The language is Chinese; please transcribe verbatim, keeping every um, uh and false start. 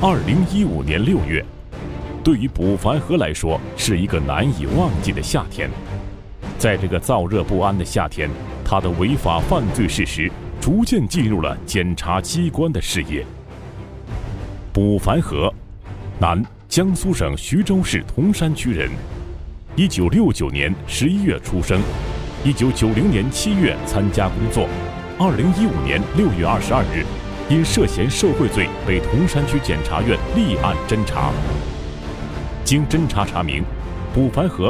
二零一五年六月，对于卜凡和来说是一个难以忘记的夏天。在这个燥热不安的夏天，他的违法犯罪事实逐渐进入了检察机关的视野。卜凡和，男，江苏省徐州市铜山区人，一九六九年十一月出生，一九九零年七月参加工作，二零一五年六月二十二日，因涉嫌受贿罪被铜山区检察院立案侦查。经侦查查明，卜凡和